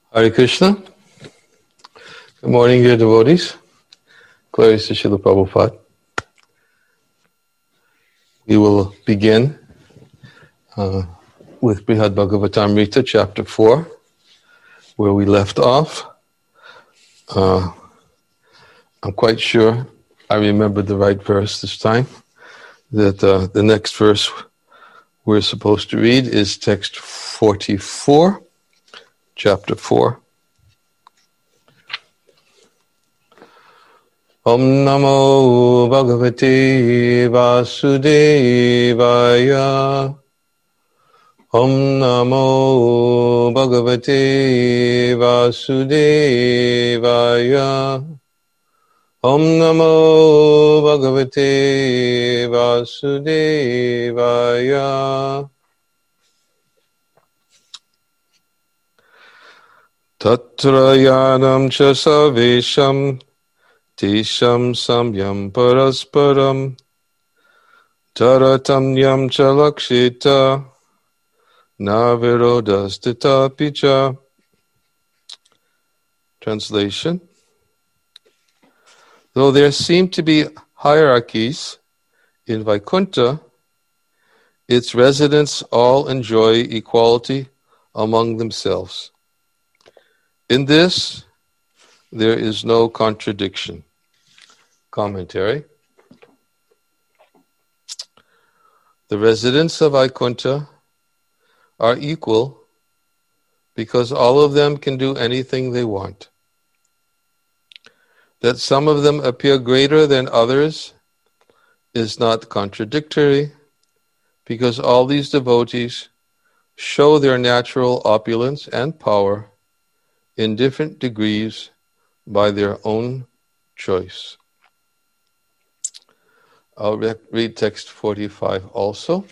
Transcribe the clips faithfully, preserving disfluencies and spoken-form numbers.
Hare Krishna. Good morning, dear devotees. Glories to Srila Prabhupada. We will begin uh, with Brihad Bhagavatamrita, chapter four, where we left off. Uh, I'm quite sure I remembered the right verse this time, that uh, the next verse we're supposed to read is text forty-four, chapter four. Om Namo Bhagavate Vasudevaya. Om Namo Bhagavate Vasudevaya. Om Namo Bhagavate Vasudevaya. Tatra yanam cha savesham Tisham samyam parasparam Taratam yam cha lakshita Navirodastita picha. Translation. Though there seem to be hierarchies in Vaikuntha, its residents all enjoy equality among themselves. In this, there is no contradiction. Commentary. The residents of Vaikuntha are equal because all of them can do anything they want. That some of them appear greater than others is not contradictory because all these devotees show their natural opulence and power in different degrees by their own choice. I'll re- read text forty-five also.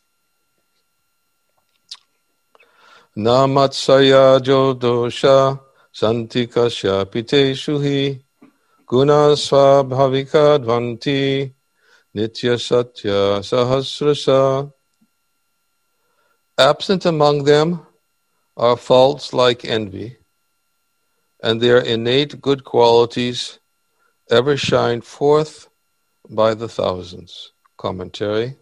Namatsaya jodosha santikasya piteshuhi guna swabhavika dvanti nitya satya sahasrasa. Absent among them are faults like envy, and their innate good qualities ever shine forth by the thousands. Commentary.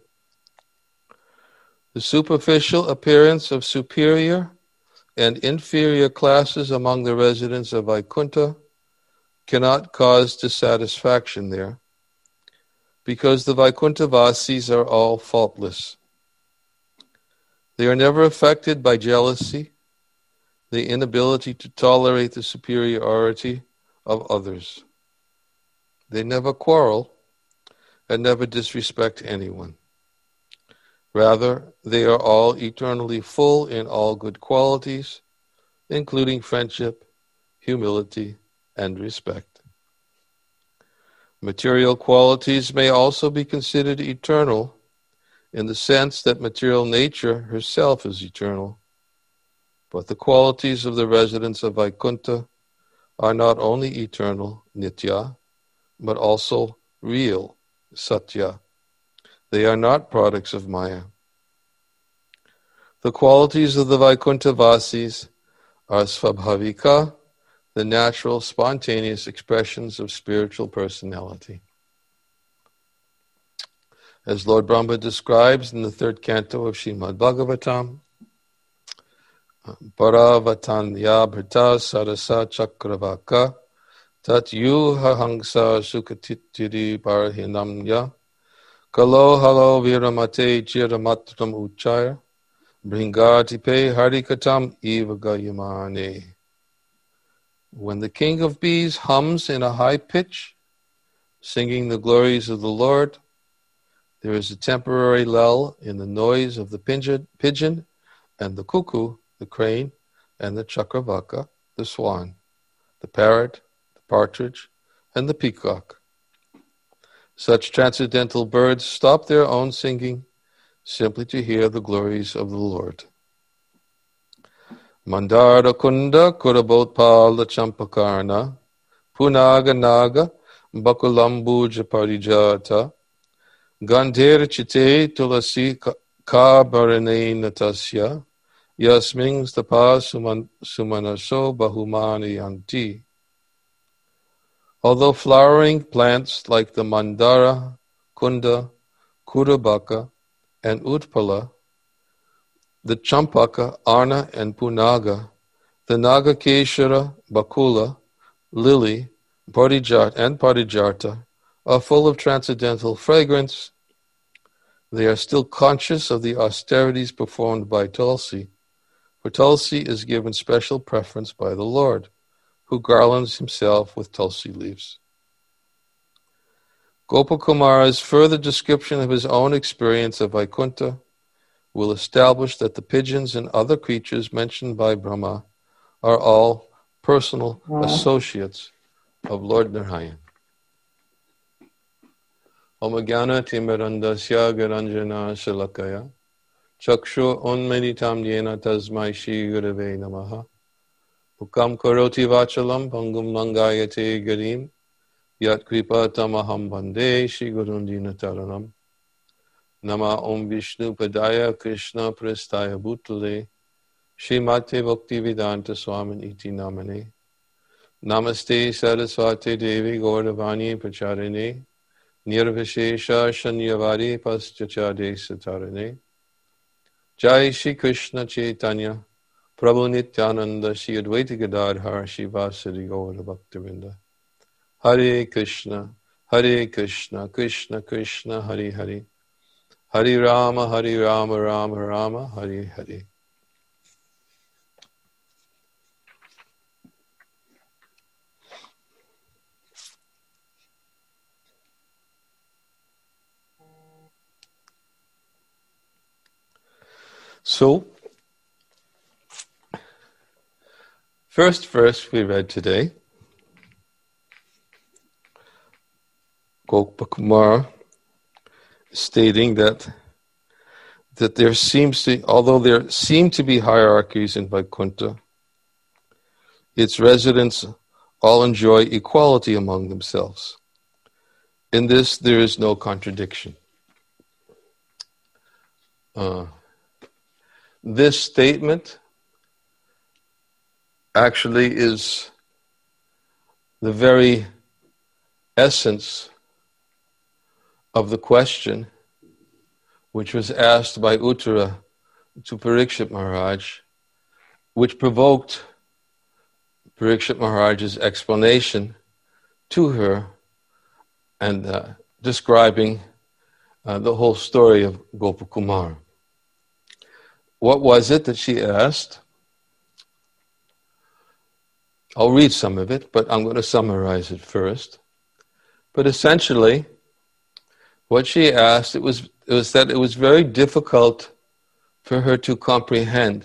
The superficial appearance of superior and inferior classes among the residents of Vaikuntha cannot cause dissatisfaction there, because the Vaikuntha Vasis are all faultless. They are never affected by jealousy, the inability to tolerate the superiority of others. They never quarrel and never disrespect anyone. Rather, they are all eternally full in all good qualities, including friendship, humility, and respect. Material qualities may also be considered eternal in the sense that material nature herself is eternal. But the qualities of the residents of Vaikuntha are not only eternal, nitya, but also real, satya. They are not products of Maya. The qualities of the Vaikuntha Vasis are svabhavika, the natural, spontaneous expressions of spiritual personality. As Lord Brahma describes in the third canto of Srimad Bhagavatam, Paravatanya bhrita sarasa chakravaka tat yuha hangsa sukatitiri parhinamya kalo halo viramate chiramatram uchaya bringatipe harikatam ivagayamane. When the king of bees hums in a high pitch, singing the glories of the Lord, there is a temporary lull in the noise of the pigeon, pigeon and the cuckoo, the crane, and the chakravaka, the swan, the parrot, the partridge, and the peacock. Such transcendental birds stop their own singing simply to hear the glories of the Lord. Mandara kunda kurabotpala champakarna punaga naga bakulambuja parijata gandhera chite tulasi ka baranena tasya Yasming stapa suman, sumanaso bahumanayanti. Although flowering plants like the mandara, kunda, kurabaka, and utpala, the champaka, arna, and punaga, the nagakeshara, bakula, lily, parijat, and parijarta are full of transcendental fragrance, they are still conscious of the austerities performed by Tulsi, for Tulsi is given special preference by the Lord, who garlands himself with Tulsi leaves. Gopakumara's further description of his own experience of Vaikuntha will establish that the pigeons and other creatures mentioned by Brahma are all personal associates of Lord Narayan. Omagana timirandasya garanjana shalakaya chakshu unmeditam yena tasmai shri gurave namaha ukam karoti vachalam pangum langayate garim yat kripa tamaham bande shri gurundina taranam nama om vishnu padaya krishna prastaya bhutale Srimate Bhaktivedanta Swamin iti namane Namaste Saraswate Devi Gauravani Pracharine Nirvishesha Shanyavari Paschachade Satarane Jai Shri Krishna Chaitanya Prabhu Nityananda Shri Advaita Gadadhar Shivasari Gaura Bhaktivinda Hare Krishna Hare Krishna Krishna Krishna Hare Hare Hare Rama Hare Rama Rama Rama Hare Hare. So, first verse we read today, Gopakumara stating that that there seems to, although there seem to be hierarchies in Vaikuntha, its residents all enjoy equality among themselves. In this, there is no contradiction. Uh, This statement actually is the very essence of the question which was asked by Uttara to Parikshit Maharaj, which provoked Parikshit Maharaj's explanation to her and uh, describing uh, the whole story of Gopakumara. What was it that she asked? I'll read some of it, but I'm going to summarize it first. But essentially, what she asked, it was, it was that it was very difficult for her to comprehend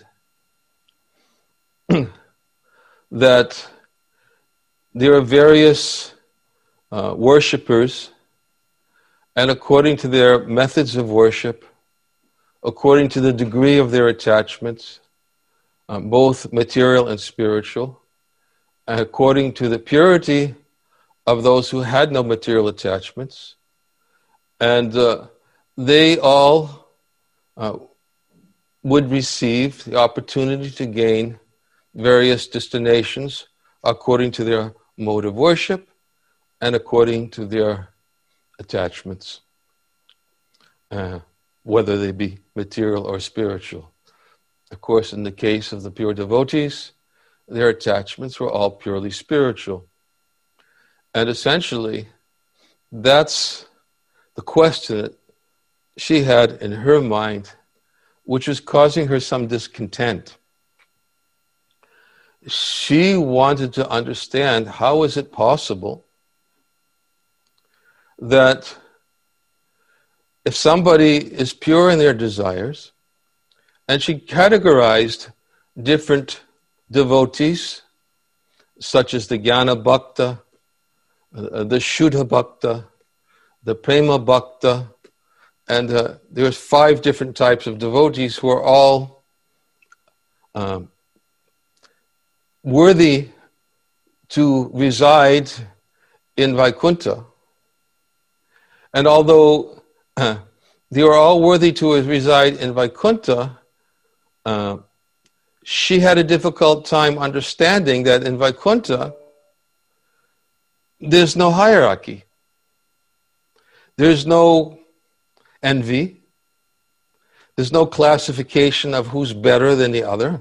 that there are various uh, worshippers, and according to their methods of worship, according to the degree of their attachments, um, both material and spiritual, and according to the purity of those who had no material attachments. And uh, they all uh, would receive the opportunity to gain various destinations according to their mode of worship and according to their attachments. Uh, whether they be material or spiritual. Of course, in the case of the pure devotees, their attachments were all purely spiritual. And essentially, that's the question that she had in her mind, which was causing her some discontent. She wanted to understand how is it possible that if somebody is pure in their desires, and she categorized different devotees, such as the Jnana Bhakta, uh, the Shuddha Bhakta, the Prema Bhakta, and uh, there's five different types of devotees who are all um, worthy to reside in Vaikuntha. And although Uh, they are all worthy to reside in Vaikuntha, uh, she had a difficult time understanding that in Vaikuntha, there's no hierarchy. There's no envy. There's no classification of who's better than the other.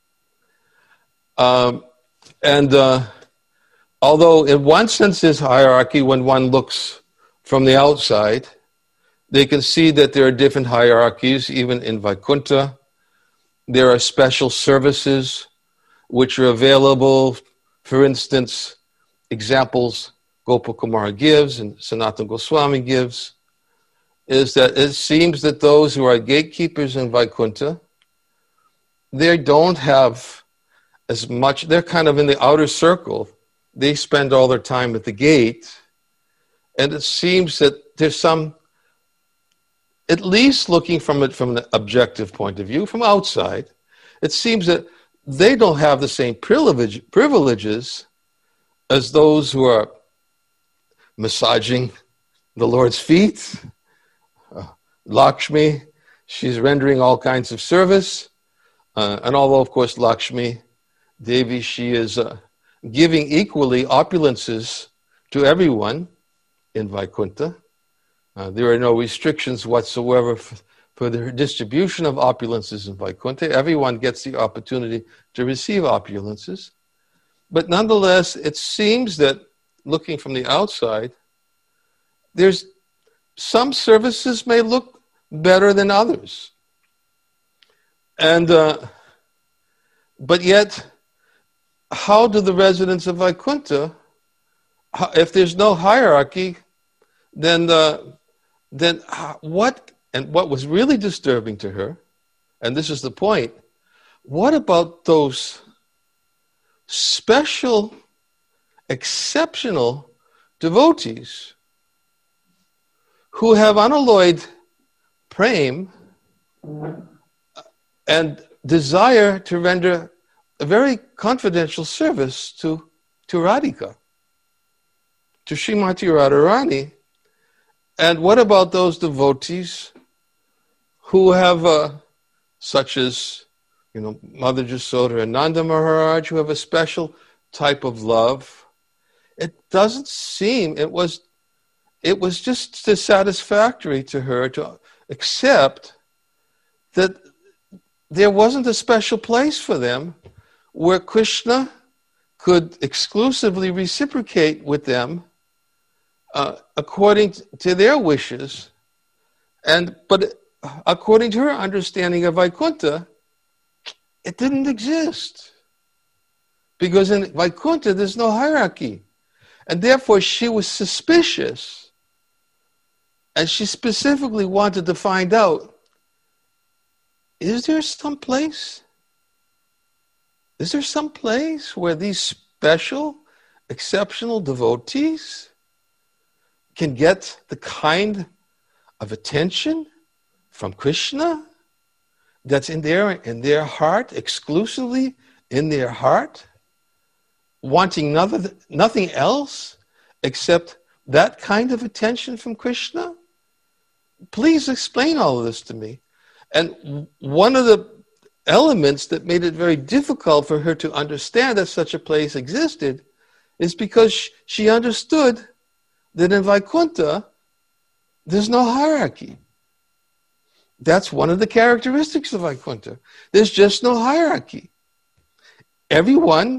Um, and uh, although in one sense there's hierarchy when one looks from the outside, they can see that there are different hierarchies even in Vaikuntha. There are special services which are available. For instance, examples Gopakumara gives and Sanatana Goswami gives is that it seems that those who are gatekeepers in Vaikuntha, they don't have as much, they're kind of in the outer circle. They spend all their time at the gate. And it seems that there's some, at least looking from it from an objective point of view, from outside, it seems that they don't have the same privilege, privileges as those who are massaging the Lord's feet. Uh, Lakshmi, she's rendering all kinds of service. Uh, and although, of course, Lakshmi Devi, she is uh, giving equally opulences to everyone in Vaikuntha. Uh, there are no restrictions whatsoever for, for the distribution of opulences in Vaikuntha. Everyone gets the opportunity to receive opulences. But nonetheless, it seems that looking from the outside, there's some services may look better than others. And, uh, but yet, how do the residents of Vaikuntha, if there's no hierarchy, then uh, then what, and what was really disturbing to her, and this is the point, what about those special, exceptional devotees who have unalloyed prema and desire to render a very confidential service to, to Radhika, to Srimati Radharani? And what about those devotees who have, uh, such as, you know, Mother Jasoda and Nanda Maharaj, who have a special type of love? It doesn't seem, it was, it was just dissatisfactory to her to accept that there wasn't a special place for them where Krishna could exclusively reciprocate with them uh, according to their wishes. And but according to her understanding of Vaikuntha, it didn't exist. Because in Vaikuntha, there's no hierarchy. And therefore, she was suspicious. And she specifically wanted to find out, is there some place? Is there some place where these special, exceptional devotees can get the kind of attention from Krishna that's in their, in their heart, exclusively in their heart, wanting nothing, nothing else except that kind of attention from Krishna? Please explain all of this to me. And one of the elements that made it very difficult for her to understand that such a place existed is because she understood that in Vaikuntha, there's no hierarchy. That's one of the characteristics of Vaikuntha. There's just no hierarchy. Everyone,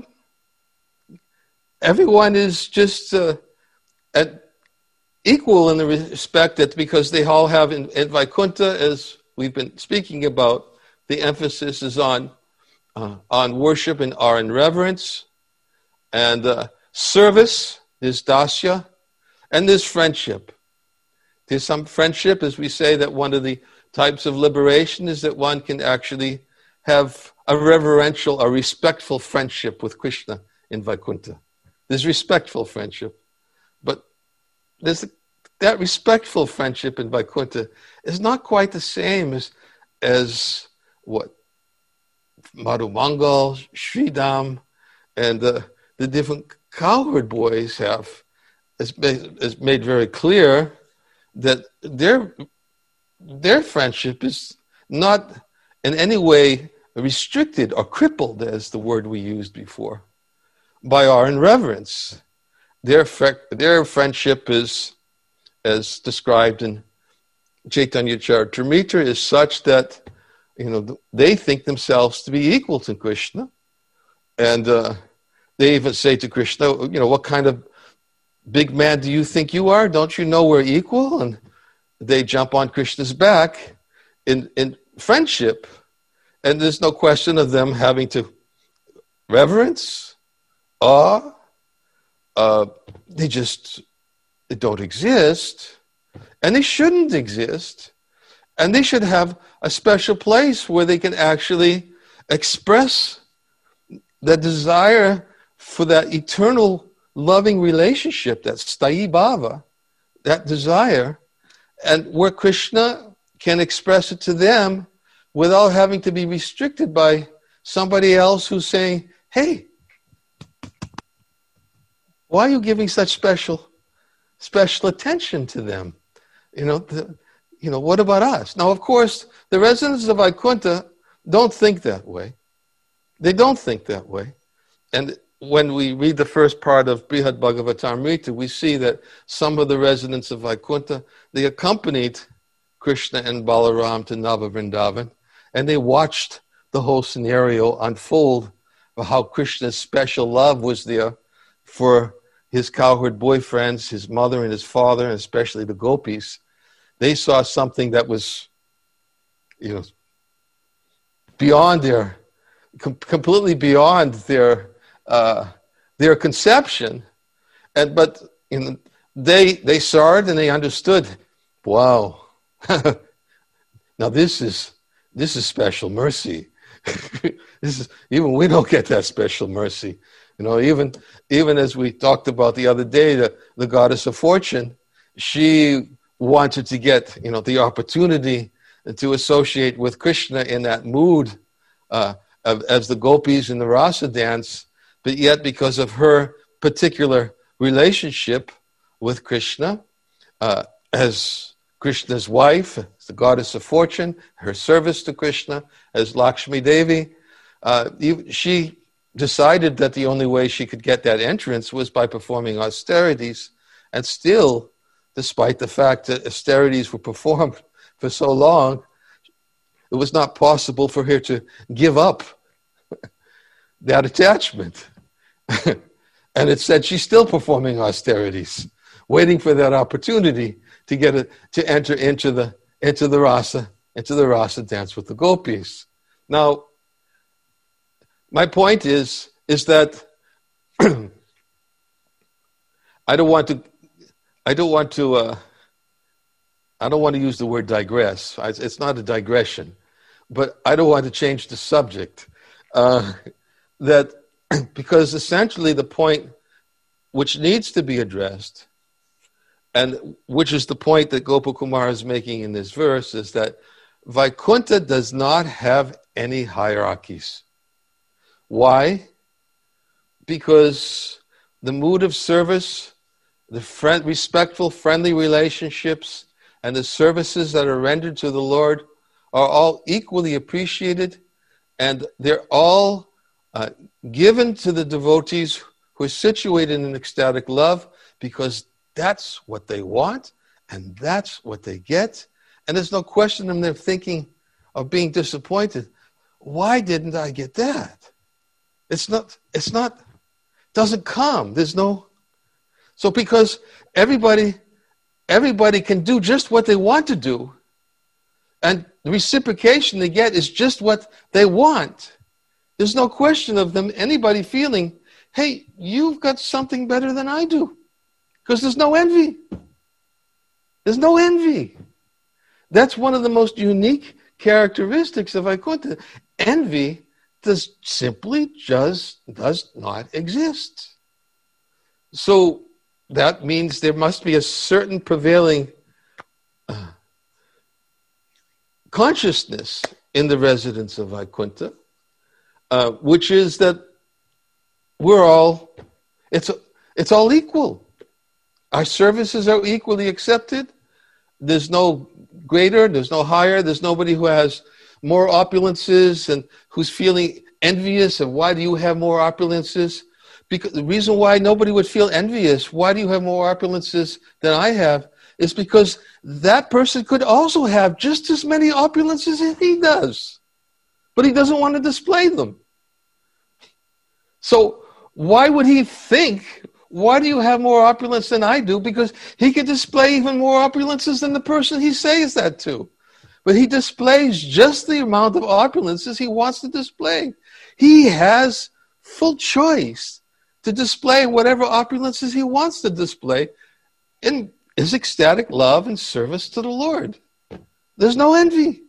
everyone is just uh, at equal in the respect that because they all have in, in Vaikuntha, as we've been speaking about, the emphasis is on uh, on worship and our in reverence, and uh, service, there's dasya, and there's friendship. There's some friendship, as we say, that one of the types of liberation is that one can actually have a reverential, a respectful friendship with Krishna in Vaikuntha. There's respectful friendship. But there's that respectful friendship in Vaikuntha is not quite the same as, as what Madhu Mangal, Sridham, and uh, the different cowherd boys have. It's made, it's made very clear that their, their friendship is not in any way restricted or crippled, as the word we used before, by our irreverence. Their, their friendship is, as described in Chaitanya Charitamrita, is such that, you know, they think themselves to be equal to Krishna. And uh, they even say to Krishna, you know, what kind of big man do you think you are? Don't you know we're equal? And they jump on Krishna's back in, in friendship. And there's no question of them having to reverence, awe. Uh, they just they don't exist. And they shouldn't exist. And they should have a special place where they can actually express the desire for that eternal loving relationship, that sthayi bhava, that desire, and where Krishna can express it to them without having to be restricted by somebody else who's saying, hey, why are you giving such special special attention to them? You know, the, you know, what about us? Now, of course, the residents of Vaikuntha don't think that way. They don't think that way. And when we read the first part of Brihad Bhagavatamrita, we see that some of the residents of Vaikuntha, they accompanied Krishna and Balaram to Nava Vrindavan, and they watched the whole scenario unfold of how Krishna's special love was there for his cowherd boyfriends, his mother and his father, and especially the gopis. They saw something that was, you know, beyond their, com- completely beyond their uh, their conception, and but you know, they they saw it and they understood. Wow, now this is this is special mercy. This is even we don't get that special mercy. You know, even even as we talked about the other day, the, the goddess of fortune, she wanted to get, you know, the opportunity to associate with Krishna in that mood uh, of, as the gopis in the rasa dance, but yet because of her particular relationship with Krishna, uh, as Krishna's wife, as the goddess of fortune, her service to Krishna, as Lakshmi Devi, uh, she decided that the only way she could get that entrance was by performing austerities, and still, despite the fact that austerities were performed for so long, it was not possible for her to give up that attachment. And it said she's still performing austerities, waiting for that opportunity to get a, to enter into the into the rasa, into the rasa dance with the gopis. Now, my point is is that I don't want to I don't want to uh, I don't want to use the word digress. It's not a digression, but I don't want to change the subject. Uh, that because essentially the point which needs to be addressed, and which is the point that Gopakumar is making in this verse, is that Vaikuntha does not have any hierarchies. Why? Because the mood of service, the friend, respectful, friendly relationships, and the services that are rendered to the Lord are all equally appreciated, and they're all uh, given to the devotees who are situated in ecstatic love, because that's what they want, and that's what they get. And there's no question in their thinking of being disappointed. Why didn't I get that? It's not, it's not, doesn't come. There's no, so because everybody, everybody can do just what they want to do, and the reciprocation they get is just what they want. There's no question of them, anybody feeling, hey, you've got something better than I do. Because there's no envy. There's no envy. That's one of the most unique characteristics of Vaikuntha. Envy does simply just does not exist. So that means there must be a certain prevailing uh, consciousness in the residents of Vaikuntha, uh, which is that we're all, it's, it's all equal. Our services are equally accepted. There's no greater, there's no higher, there's nobody who has more opulences and who's feeling envious of why do you have more opulences? Because the reason why nobody would feel envious, why do you have more opulences than I have, is because that person could also have just as many opulences as he does. But he doesn't want to display them. So why would he think, why do you have more opulence than I do? Because he could display even more opulences than the person he says that to. But he displays just the amount of opulences he wants to display. He has full choice to display whatever opulences he wants to display in his ecstatic love and service to the Lord. There's no envy.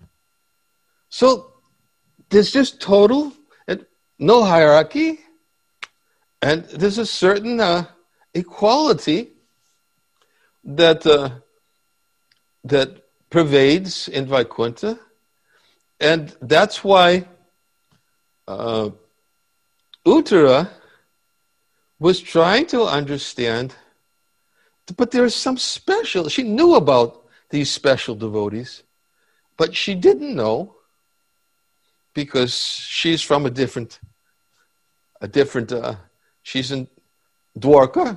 So there's just total, no hierarchy, and there's a certain uh, equality that uh, that pervades in Vaikuntha, and that's why uh, Uttara was trying to understand, but there's some special, she knew about these special devotees, but she didn't know because she's from a different, a different, uh, she's in Dwarka,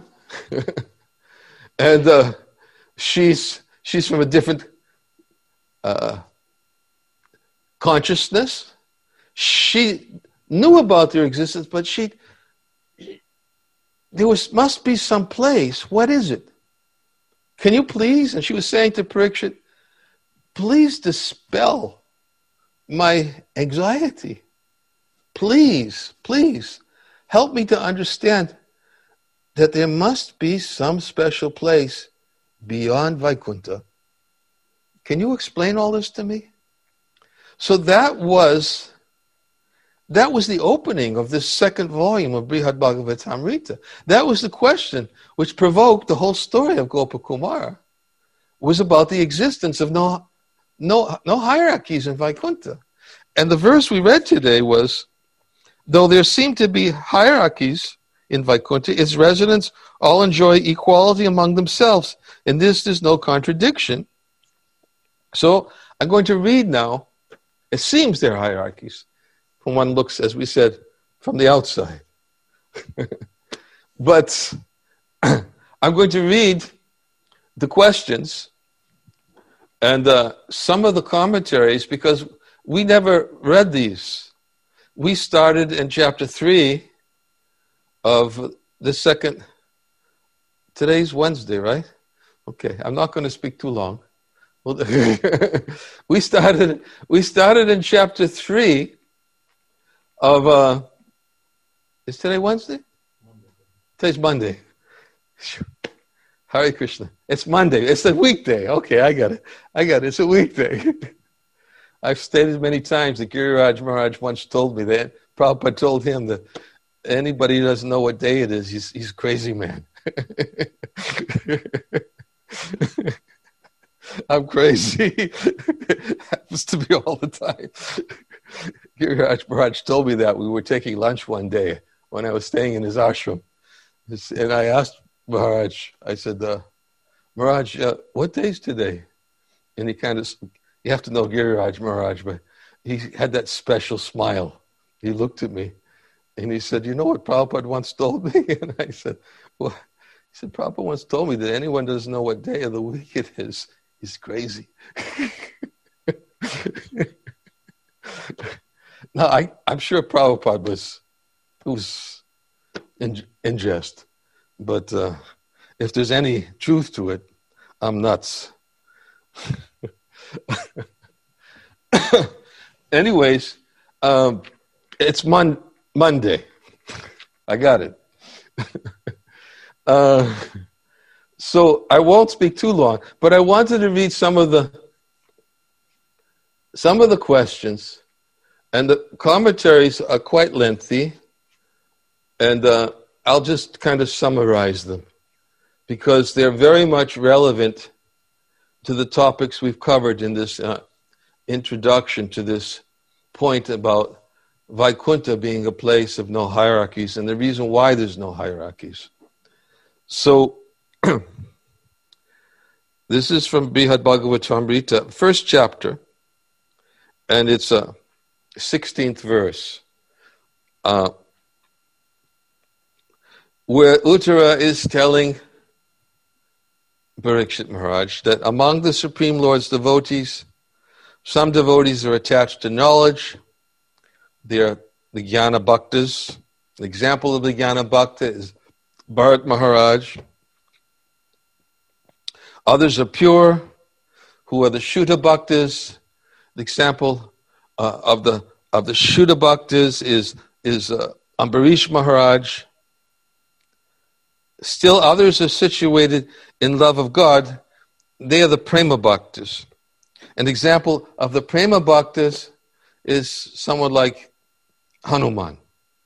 and uh, she's she's from a different uh, consciousness. She knew about their existence, but she, there was must be some place. What is it? Can you please? And she was saying to Parikshit, please dispel my anxiety. Please, please help me to understand that there must be some special place beyond Vaikuntha. Can you explain all this to me? So that was that was the opening of this second volume of Brihad Bhagavatamrita. That was the question which provoked the whole story of Gopakumara. Was about the existence of no no no hierarchies in Vaikuntha. And the verse we read today was, though there seem to be hierarchies in Vaikuntha, its residents all enjoy equality among themselves. In this, there's no contradiction. So I'm going to read now. It seems there are hierarchies when one looks, as we said, from the outside. But I'm going to read the questions and uh, some of the commentaries, because we never read these. We started in chapter three of the second, today's Wednesday, right? Okay, I'm not going to speak too long. we started we started in chapter three of, uh, is today Wednesday? Monday. Today's Monday. Hare Krishna. It's Monday. It's a weekday. Okay, I got it. I got it. It's a weekday. I've stated many times that Giriraj Maharaj once told me that Prabhupada told him that anybody who doesn't know what day it is, he's, he's a crazy man. I'm crazy. Happens to be all the time. Giriraj Maharaj told me that. We were taking lunch one day when I was staying in his ashram. And I asked Maharaj, I said, uh, Maharaj, uh, what day is today? And he kind of, you have to know Giriraj Maharaj, but he had that special smile. He looked at me and he said, you know what Prabhupada once told me? And I said, well, he said, Prabhupada once told me that anyone doesn't know what day of the week it is, he's crazy. Now, I, I'm sure Prabhupada was, was in, in jest, but uh, if there's any truth to it, I'm nuts. Anyways, um, it's mon- Monday. I got it. uh, so I won't speak too long, but I wanted to read some of the some of the questions, and the commentaries are quite lengthy, and uh, I'll just kind of summarize them because they're very much relevant to the topics we've covered in this uh, introduction to this point about Vaikuntha being a place of no hierarchies and the reason why there's no hierarchies. So, this is from Brihad Bhagavatamrita, first chapter, and it's a sixteenth verse, uh, where Uttara is telling Parikshit Maharaj that among the Supreme Lord's devotees, some devotees are attached to knowledge. They are the Jnana Bhaktas. An example of the Jnana Bhakta is Bharat Maharaj. Others are pure, who are the Shuddha Bhaktas. The example uh, of the of the Shuddha Bhaktas is is uh, Ambarish Maharaj. Still others are situated in love of God. They are the Prema Bhaktas. An example of the Prema Bhaktas is someone like Hanuman.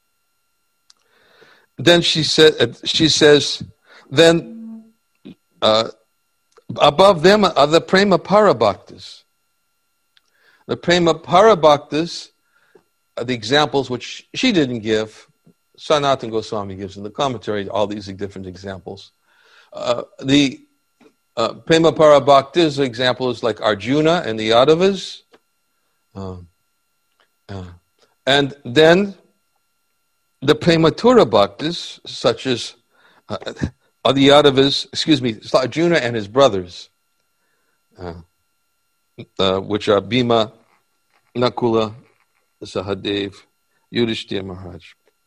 Then she said, she says, then uh, above them are the Prema Parabhaktas. The Prema Parabhaktas are the examples which she didn't give. Sanatana Goswami gives in the commentary all these different examples. Uh, the uh, Prema Parabhaktas examples like Arjuna and the Yadavas. Uh, uh, and then the Prematura Bhaktas, such as uh, are the Yadavas, excuse me, Arjuna and his brothers, uh, uh, which are Bhima, Nakula, Sahadev, Yudhishthira Maharaj.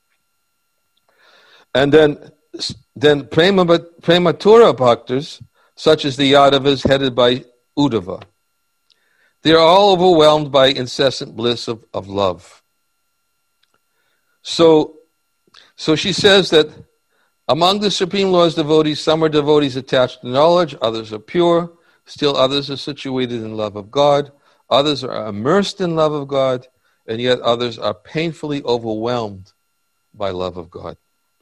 And then, then Prema, Prematura Bhaktas, such as the Yadavas headed by Uddhava. They are all overwhelmed by incessant bliss of, of love. So, so she says that among the Supreme Lord's devotees, some are devotees attached to knowledge, others are pure, still others are situated in love of God, others are immersed in love of God, and yet others are painfully overwhelmed by love of God.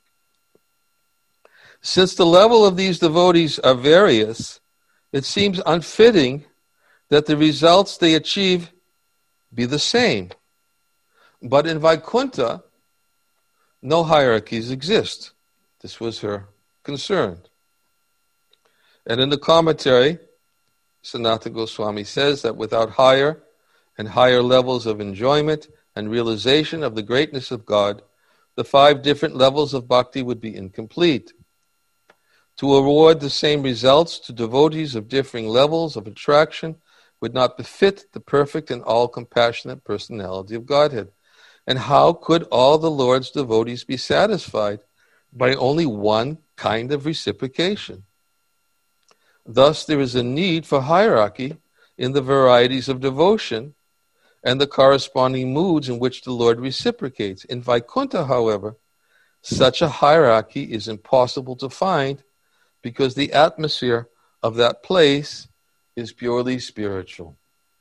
Since the level of these devotees are various, it seems unfitting that the results they achieve be the same. But in Vaikuntha, no hierarchies exist. This was her concern. And in the commentary, Sanatana Goswami says that without higher and higher levels of enjoyment and realization of the greatness of God, the five different levels of bhakti would be incomplete. To award the same results to devotees of differing levels of attraction would not befit the perfect and all-compassionate personality of Godhead. And how could all the Lord's devotees be satisfied by only one kind of reciprocation? Thus, there is a need for hierarchy in the varieties of devotion and the corresponding moods in which the Lord reciprocates. In Vaikuntha, however, such a hierarchy is impossible to find because the atmosphere of that place is purely spiritual.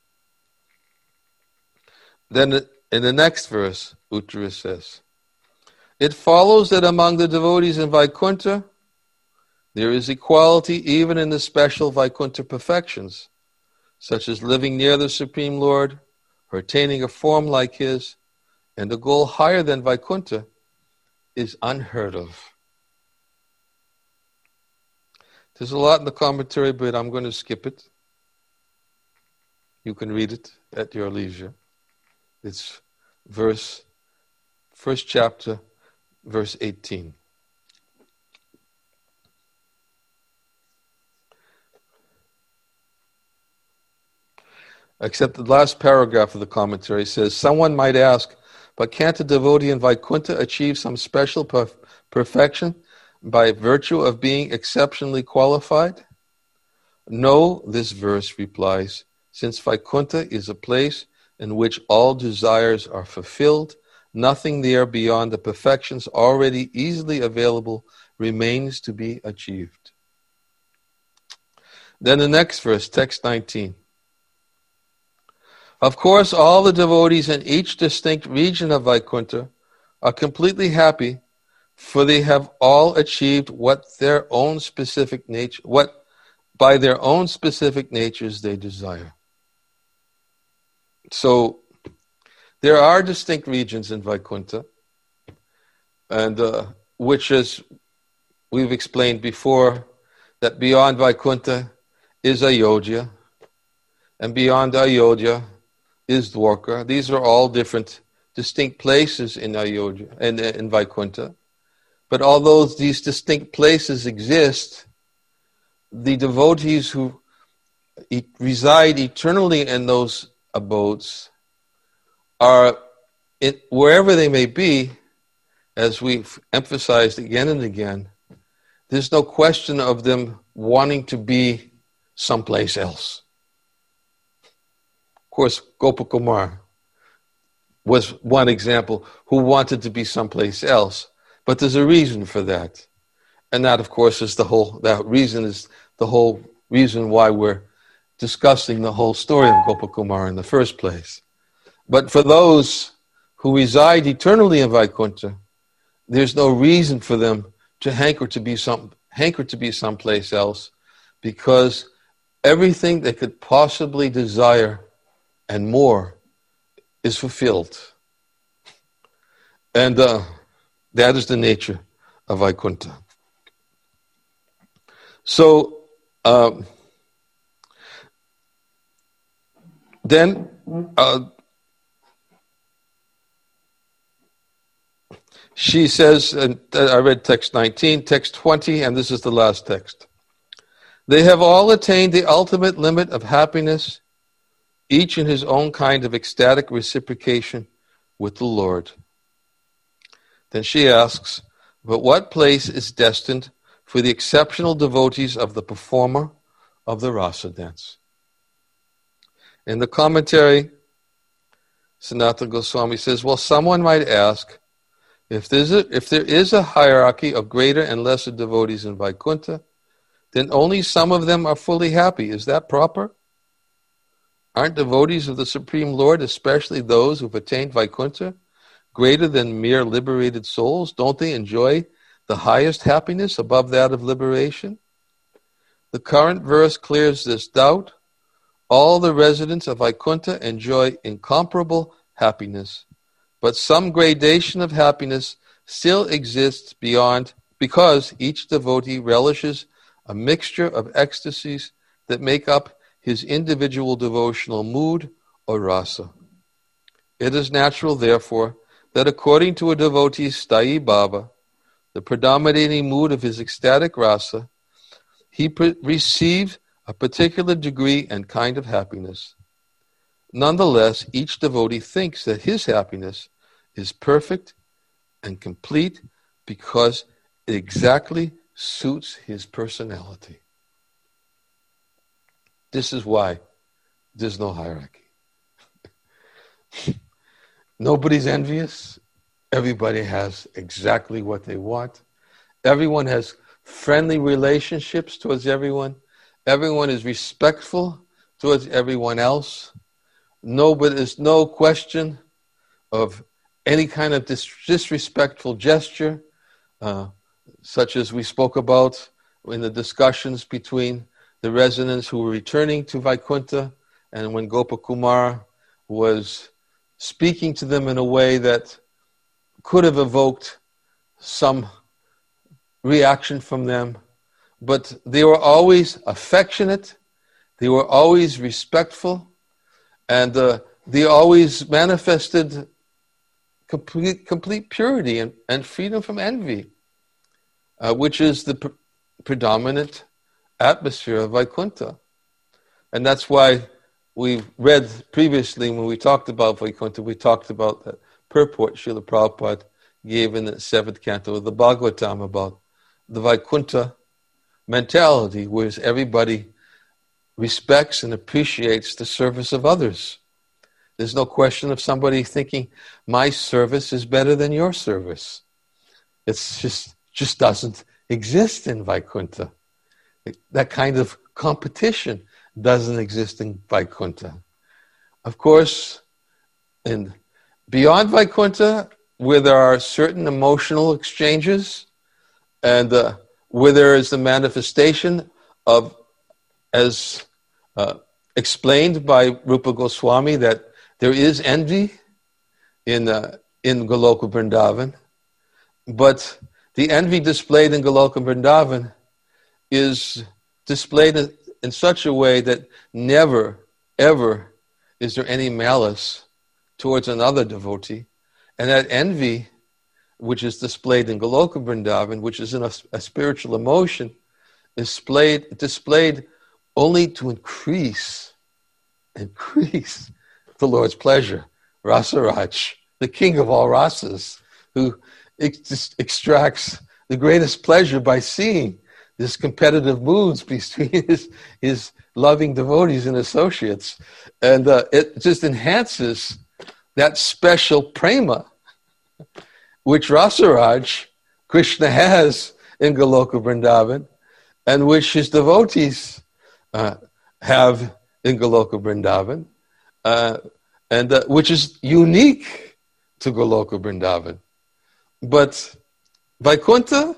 Then in the next verse, Uttara says, it follows that among the devotees in Vaikuntha, there is equality even in the special Vaikuntha perfections, such as living near the Supreme Lord, or attaining a form like his, and a goal higher than Vaikuntha is unheard of. There's a lot in the commentary, but I'm going to skip it. You can read it at your leisure. It's verse, first chapter, verse eighteen. Except the last paragraph of the commentary says, someone might ask, but can't a devotee in Vaikuntha achieve some special perf- perfection by virtue of being exceptionally qualified? No, this verse replies, since Vaikuntha is a place in which all desires are fulfilled, nothing there beyond the perfections already easily available remains to be achieved. Then the next verse, text nineteen. Of course, all the devotees in each distinct region of Vaikuntha are completely happy, for they have all achieved what their own specific nature, what by their own specific natures they desire. So, there are distinct regions in Vaikuntha, and uh, which is, we've explained before, that beyond Vaikuntha is Ayodhya, and beyond Ayodhya is Dwarka. These are all different, distinct places in Ayodhya and in Vaikuntha. But although these distinct places exist, the devotees who e- reside eternally in those abodes are, in, wherever they may be, as we've emphasized again and again, there's no question of them wanting to be someplace else. Of course, Gopakumar was one example who wanted to be someplace else, but there's a reason for that. And that, of course, is the whole, that reason is the whole reason why we're discussing the whole story of Gopakumar in the first place. But for those who reside eternally in Vaikuntha, there's no reason for them to hanker to be some hanker to be someplace else, because everything they could possibly desire and more is fulfilled. And uh, that is the nature of Vaikuntha. So, um, then, uh, she says, and I read text nineteen, text twenty, and this is the last text. They have all attained the ultimate limit of happiness, each in his own kind of ecstatic reciprocation with the Lord. Then she asks, but what place is destined for the exceptional devotees of the performer of the rasa dance? In the commentary, Sanatana Goswami says, well, someone might ask, if there's a, if there is a hierarchy of greater and lesser devotees in Vaikuntha, then only some of them are fully happy. Is that proper? Aren't devotees of the Supreme Lord, especially those who've attained Vaikuntha, greater than mere liberated souls? Don't they enjoy the highest happiness above that of liberation? The current verse clears this doubt. All the residents of Vaikuntha enjoy incomparable happiness, but some gradation of happiness still exists beyond, because each devotee relishes a mixture of ecstasies that make up his individual devotional mood or rasa. It is natural, therefore, that according to a devotee's sthayi bhava, the predominating mood of his ecstatic rasa, he pre- receives a particular degree and kind of happiness. Nonetheless, each devotee thinks that his happiness is perfect and complete because it exactly suits his personality. This is why there's no hierarchy. Nobody's envious. Everybody has exactly what they want. Everyone has friendly relationships towards everyone. Everyone is respectful towards everyone else. No, but there's no question of any kind of dis- disrespectful gesture, uh, such as we spoke about in the discussions between the residents who were returning to Vaikuntha, and when Gopakumar was speaking to them in a way that could have evoked some reaction from them, but they were always affectionate, they were always respectful, and uh, they always manifested complete, complete purity and, and freedom from envy, uh, which is the pre- predominant atmosphere of Vaikuntha. And that's why we read previously when we talked about Vaikuntha, we talked about that purport Srila Prabhupada gave in the seventh canto of the Bhagavatam about the Vaikuntha mentality, where everybody respects and appreciates the service of others. There's no question of somebody thinking, my service is better than your service. It's just just doesn't exist in Vaikuntha. That kind of competition doesn't exist in Vaikuntha. Of course, in beyond Vaikuntha, where there are certain emotional exchanges, and uh, where there is the manifestation of, as uh, explained by Rupa Goswami, that there is envy in uh, in Goloka Vrindavan, but the envy displayed in Goloka Vrindavan is displayed in, in such a way that never, ever is there any malice towards another devotee. And that envy, which is displayed in Goloka Vrindavan, which is in a, a spiritual emotion, is displayed, displayed only to increase, increase the Lord's pleasure. Rasaraj, the king of all rasas, who ex- extracts the greatest pleasure by seeing this competitive moods between his, his loving devotees and associates. And uh, it just enhances that special prema, which Rasaraj, Krishna has in Goloka Vrindavan, and which his devotees uh, have in Goloka Vrindavan, uh, and uh, which is unique to Goloka Vrindavan. But Vaikuntha,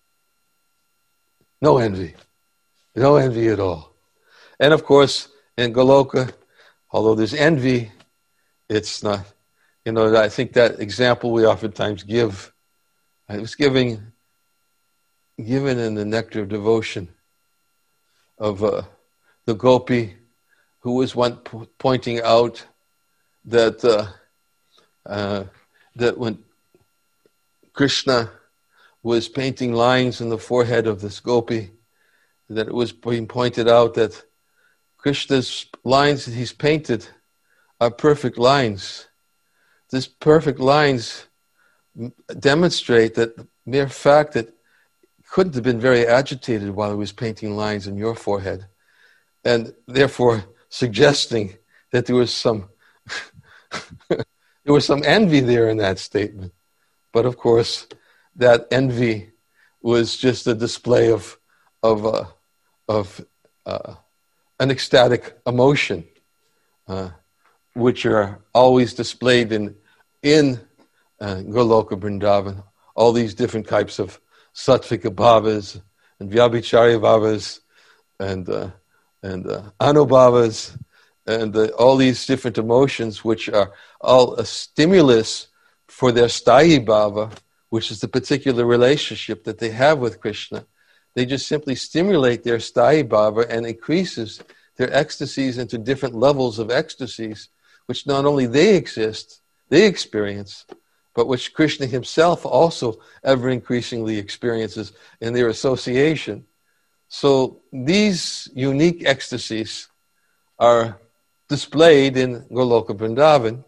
no envy. No envy at all. And of course, in Goloka, although there's envy, it's not, you know, I think that example we oftentimes give, I was giving, given in the Nectar of Devotion of uh, the gopi who was one p- pointing out that uh, uh, that when Krishna was painting lines in the forehead of this gopi, that it was being pointed out that Krishna's lines that he's painted are perfect lines. These perfect lines demonstrate that the mere fact that he couldn't have been very agitated while he was painting lines in your forehead, and therefore suggesting that there was some there was some envy there in that statement. But of course, that envy was just a display of of uh, of uh, an ecstatic emotion, uh, which are always displayed in in uh, Goloka Vrindavan. All these different types of sattvika bhavas and vyabhicharya bhavas and uh, and uh, anubhavas and uh, all these different emotions, which are all a stimulus for their sthayi bhava, which is the particular relationship that they have with Krishna. They just simply stimulate their sthayi bhava and increases their ecstasies into different levels of ecstasies, which not only they exist, they experience, but which Krishna himself also ever increasingly experiences in their association. So these unique ecstasies are displayed in Goloka Vrindavan,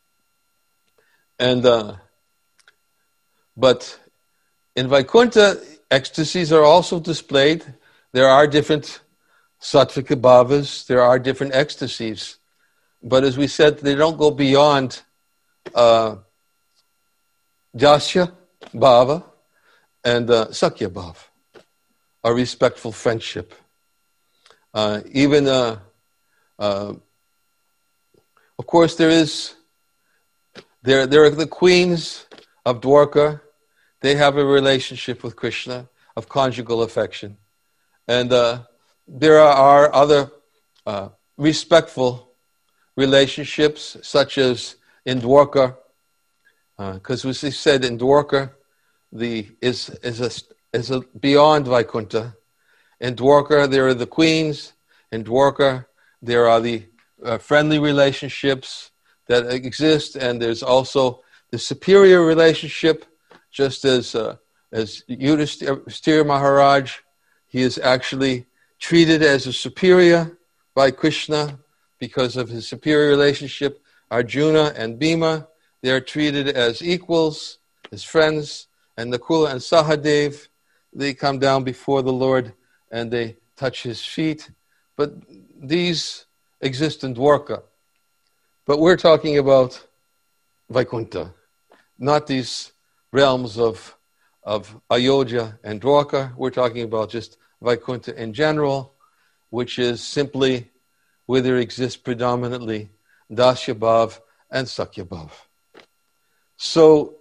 and uh, but in Vaikuntha, ecstasies are also displayed. There are different sattvika bhavas, there are different ecstasies, but as we said, they don't go beyond uh, jasya bhava and uh, sakya bhava, a respectful friendship. Uh, even, uh, uh, of course, there is, there, there are the queens of Dwarka. They have a relationship with Krishna of conjugal affection. And uh, there are other uh, respectful relationships, such as in Dwarka, because uh, as we said, in Dwarka, the is is a is a beyond Vaikuntha. In Dwarka, there are the queens. In Dwarka, there are the uh, friendly relationships that exist, and there's also the superior relationship, just as uh, as Yudhishthira Maharaj, he is actually treated as a superior by Krishna because of his superior relationship. Arjuna and Bhima, they are treated as equals, as friends, and Nakula and Sahadev, they come down before the Lord and they touch his feet. But these exist in Dwarka. But we're talking about Vaikuntha, not these realms of, of Ayodhya and Dwarka. We're talking about just Vaikuntha in general, which is simply where there exists predominantly Dasya Bhav and Sakya Bhav. So,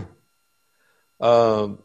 um,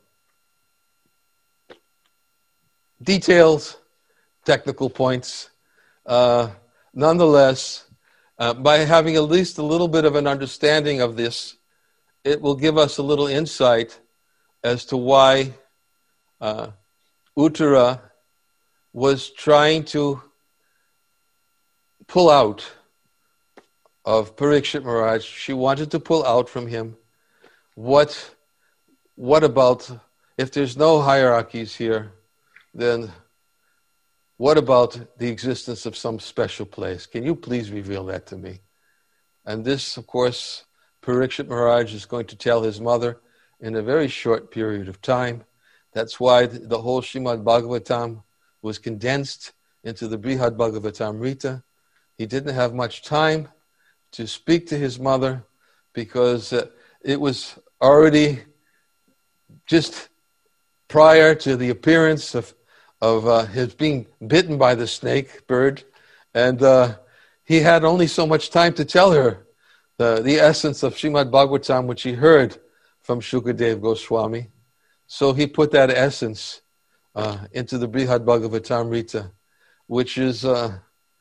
details, technical points. Uh, nonetheless, uh, by having at least a little bit of an understanding of this, it will give us a little insight as to why uh, Uttara was trying to pull out of Parikshit Maharaj, she wanted to pull out from him what, what about, if there's no hierarchies here, then what about the existence of some special place? Can you please reveal that to me? And this, of course, Parikshit Maharaj is going to tell his mother in a very short period of time. That's why the whole Srimad Bhagavatam was condensed into the Brihad Bhagavatamrita. He didn't have much time to speak to his mother because uh, it was already just prior to the appearance of, of uh, his being bitten by the snake bird. And uh, he had only so much time to tell her the, the essence of Srimad Bhagavatam, which he heard from Shukadev Goswami. So he put that essence uh, into the Brihad Bhagavatamrita, which is uh,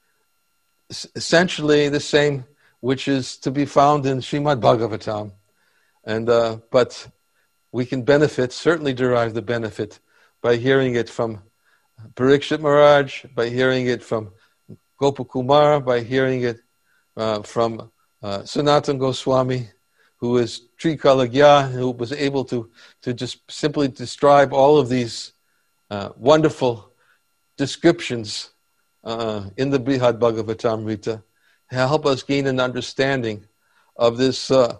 essentially the same which is to be found in Srimad Bhagavatam. And uh, but we can benefit, certainly derive the benefit, by hearing it from Parikshit Maharaj, by hearing it from Gopakumar, by hearing it uh, from uh, Sanatana Goswami, who is Trikalagya, who was able to, to just simply describe all of these uh, wonderful descriptions uh, in the Brihad Bhagavatamrita, help us gain an understanding of this uh,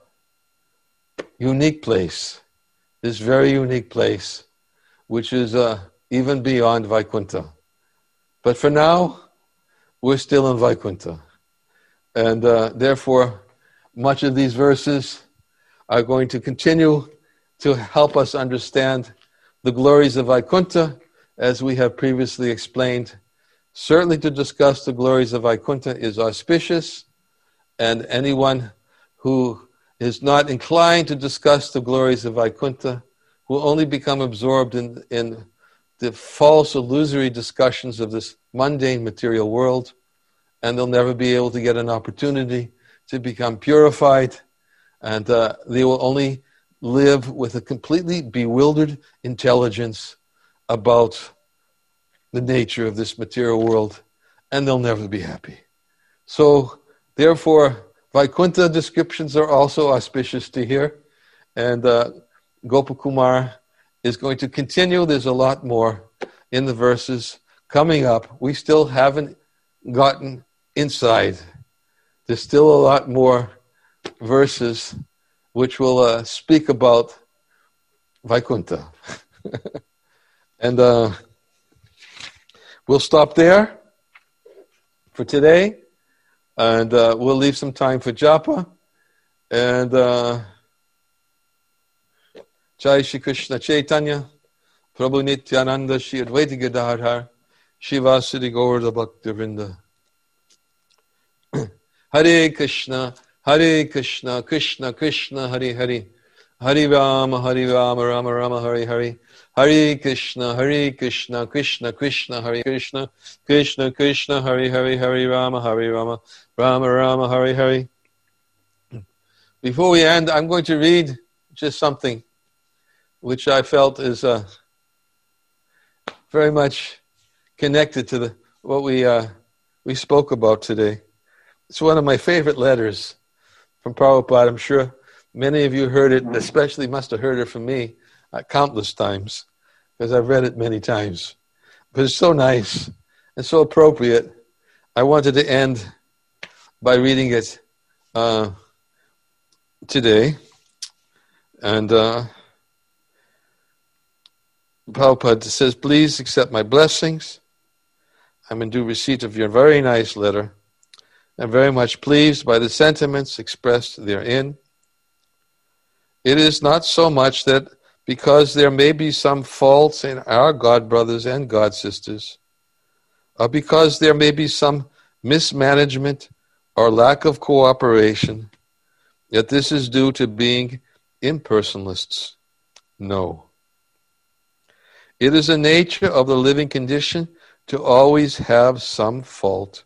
unique place, this very unique place, which is uh, even beyond Vaikuntha. But for now, we're still in Vaikuntha. And uh, therefore, much of these verses are going to continue to help us understand the glories of Vaikuntha, as we have previously explained. Certainly to discuss the glories of Vaikuntha is auspicious, and anyone who is not inclined to discuss the glories of Vaikuntha will only become absorbed in, in the false, illusory discussions of this mundane material world, and they'll never be able to get an opportunity to become purified, and uh, they will only live with a completely bewildered intelligence about the nature of this material world, and they'll never be happy. So, therefore, Vaikuntha descriptions are also auspicious to hear, and uh, Gopakumar is going to continue. There's a lot more in the verses coming up. We still haven't gotten inside. There's still a lot more verses which will uh, speak about Vaikuntha. and uh, we'll stop there for today, and uh, we'll leave some time for japa. And uh, Jai Shri Krishna Chaitanya, Prabhu Nityananda, Shri Advaita Gadadhar, Shiva Siddhi Gaurada Bhaktivinoda. Hare Krishna, Hare Krishna, Krishna Krishna, Hare Hare, Hare Rama, Hare Rama, Rama Rama, Hare Hare, Hare Krishna, Hare Krishna, Krishna Krishna, Hare Krishna, Krishna Krishna, Hare Hare, Hare Rama, Hare Rama, Rama Rama, Hare Hare. Before we end, I'm going to read just something which I felt is uh, very much connected to the what we uh, we spoke about today. It's one of my favorite letters from Prabhupada. I'm sure many of you heard it, especially must have heard it from me uh, countless times, because I've read it many times. But it's so nice and so appropriate. I wanted to end by reading it uh, today. And uh, Prabhupada says, "Please accept my blessings. I'm in due receipt of your very nice letter. I'm very much pleased by the sentiments expressed therein. It is not so much that because there may be some faults in our God brothers and God sisters, or because there may be some mismanagement or lack of cooperation, that this is due to being impersonalists. No. It is a nature of the living condition to always have some fault.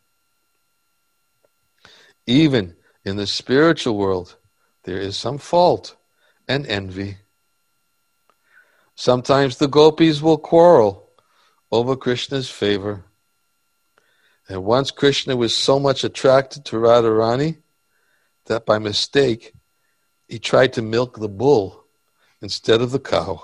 Even in the spiritual world, there is some fault and envy. Sometimes the gopis will quarrel over Krishna's favor. And once Krishna was so much attracted to Radharani that by mistake he tried to milk the bull instead of the cow.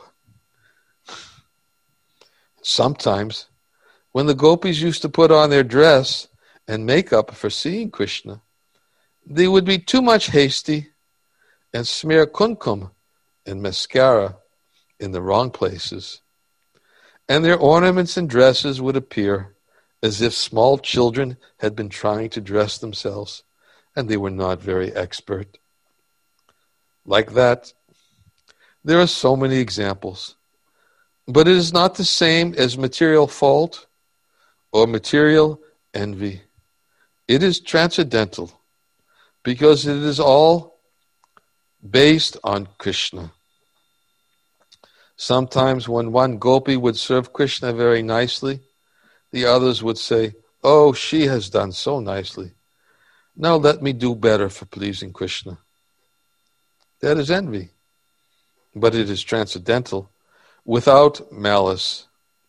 Sometimes, when the gopis used to put on their dress and makeup for seeing Krishna, they would be too much hasty and smear kumkum and mascara in the wrong places, and their ornaments and dresses would appear as if small children had been trying to dress themselves, and they were not very expert. Like that, there are so many examples, but it is not the same as material fault or material envy. It is transcendental, because it is all based on Krishna. Sometimes when one gopi would serve Krishna very nicely, the others would say, "Oh, she has done so nicely. Now let me do better for pleasing Krishna." That is envy, but it is transcendental, without malice.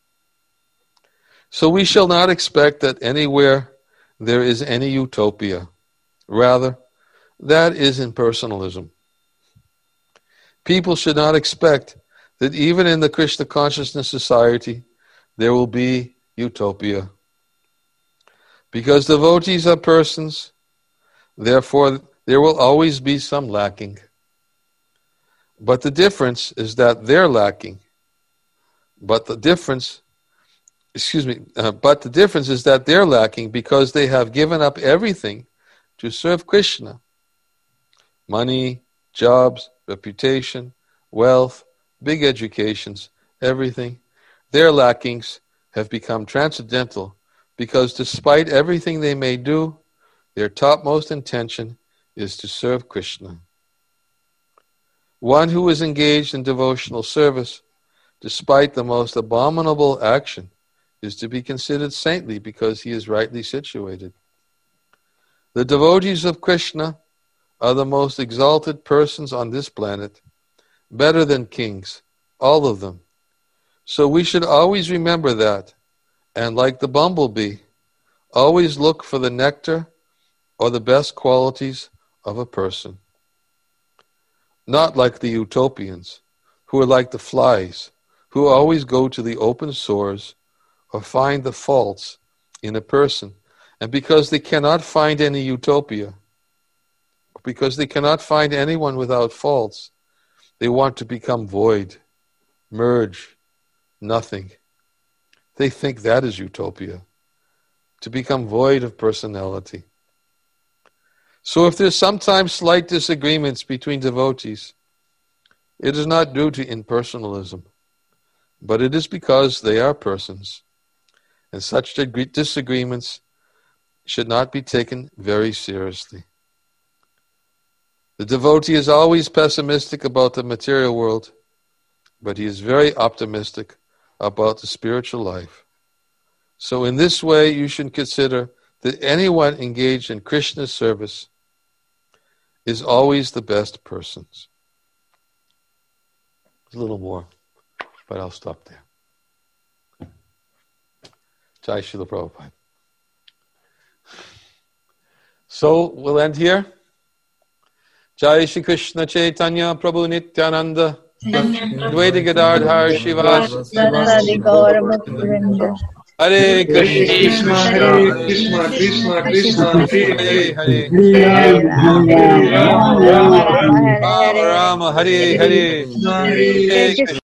So we shall not expect that anywhere there is any utopia. Rather, that is impersonalism. People should not expect that even in the Krishna consciousness society there will be utopia. Because devotees are persons, therefore there will always be some lacking. But the difference is that they're lacking. But the difference, excuse me, uh, but the difference is that they're lacking because they have given up everything to serve Krishna. Money, jobs, reputation, wealth, big educations, everything. Their lackings have become transcendental because despite everything they may do, their topmost intention is to serve Krishna. One who is engaged in devotional service, despite the most abominable action, is to be considered saintly because he is rightly situated. The devotees of Krishna are the most exalted persons on this planet, better than kings, all of them. So we should always remember that, and like the bumblebee, always look for the nectar or the best qualities of a person. Not like the utopians, who are like the flies, who always go to the open sores or find the faults in a person, and because they cannot find any utopia, because they cannot find anyone without faults, they want to become void, merge, nothing. They think that is utopia, to become void of personality. So if there's sometimes slight disagreements between devotees, it is not due to impersonalism, but it is because they are persons, and such disagreements should not be taken very seriously. The devotee is always pessimistic about the material world, but he is very optimistic about the spiritual life. So in this way, you should consider that anyone engaged in Krishna's service is always the best persons. A little more, but I'll stop there. Jai Srila Prabhupada. So we'll end here. Jai Shri Krishna Chaitanya Prabhu Nityananda Dvaita Gadadhar Shivas Hare Krishna Hare Krishna, Krishna Krishna, Hare Hare Hare, Rama Rama Hare Hare Hare Hare. Hare